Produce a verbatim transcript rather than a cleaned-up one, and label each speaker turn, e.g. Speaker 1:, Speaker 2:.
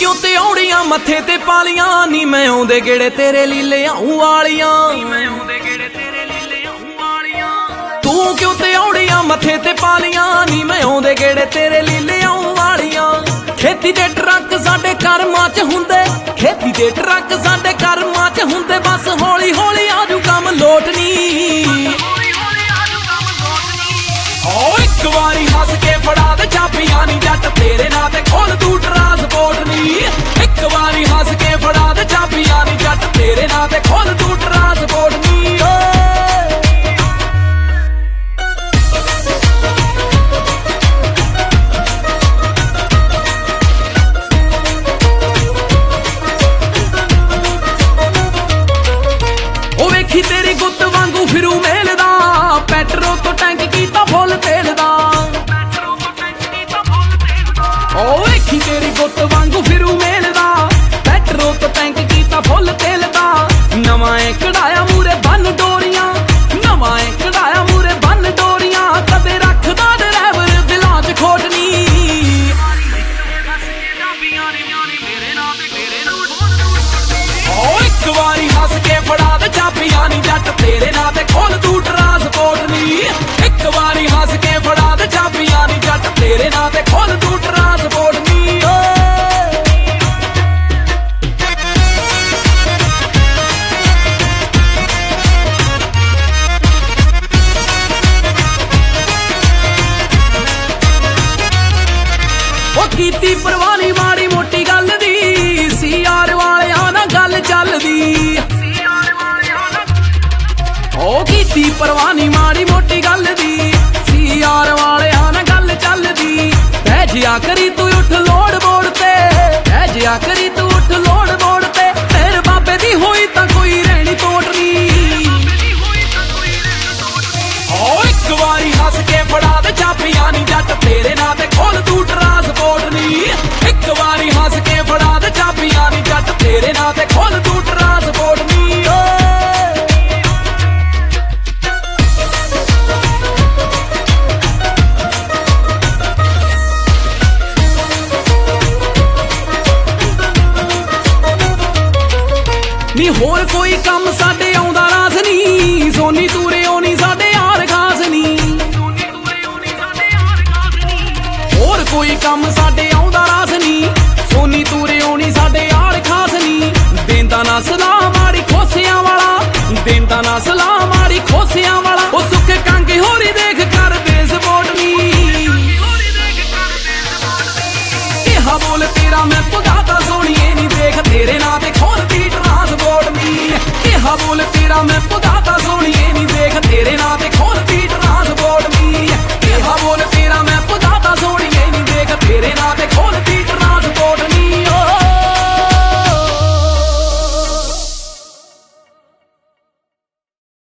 Speaker 1: क्यों ते औड़ियां मथे ते पालियां नी मैं आउंदे गेड़े तेरे लीले आऊं वालियां तू क्यों ते औड़ियां मथे ते पालियां नी मैं आउंदे गेड़े तेरे लीले आऊं वालियां खेती दे ट्रक साडे करमां च हुंदे खेती दे ट्रक साडे करमां च हुंदे बस हौली हौली आजू कम लोटनी ओ एक वारी हस के फड़ा दे चाबियां नी जट तेरे नां ते खोल तू ट्रांसपोर्ट नी एक वारी हस के फड़ा दे चाबियां नी जट तेरे नां ते खोल तू ट्रांसपोर्ट नी तेरी गुत्त वांगू फिरू मेलदा पेट्रोल तो टैंक कीता फुल तेल दा ओ वेखी तेरी गुत्त वांगू फिरू मेलदा पेट्रोल तो टैंक कीता फुल तेल दा नवां ए कढ़ाया मूरे बन डोरियां नवां ए कढ़ाया मूरे बन डोरियां कदे रखदा ड्राइवर दिलां च खोटनी ओ एक वारी हस के फड़ा दे चाबियां नी जट तेरे नां ते खोल तू ट्रांसपोर्ट नी एक वारी हस के फड़ा दे चाबियां नी जट तेरे नां ते खोल तू ट्रांसपोर्ट नी ओ कीती परवाह नी माड़ी मोटी गल दी सीआर वालियां नाल गल चलदी ओ कीती परवाह नी माड़ी मोटी गल दी सीआर वालियां नाल गल चलदी ऐ जिया करी तू उठ लोड़ मोड़ ते ऐ जिया करी तू उठ लोड़ मोड़ ते तेरे बाबे दी होई तां कोई रहनी तोड़नी ओ एक वारी हस के फड़ा दे चाबियां नी जट तेरे नां ते खोल तू ट्रांसपोर्ट नी एक वारी हस के फड़ा दे चाबियां नी जट तेरे नां ते खोल तू ट्रांसपोर्ट नी नी होर कोई कम साडे आउंदा रास नी सोनी तूरे ओनी साडे यार खास नी होर कोई कम साडे आउंदा रास नी सोनी तूरे ओनी साडे यार खास नी देंदा ना सलाह माड़ी खोसियां वाला देंदा ना सलाह माड़ी खोसियां वाला ओ सुख कांगे होरी देख कर दे सपोर्ट नी केहा बोल तेरा मैं भगाता सोनिए नी देख तेरे नां ते खोल दी ट्रांसपोर्ट नी केहा बोल तेरा मैं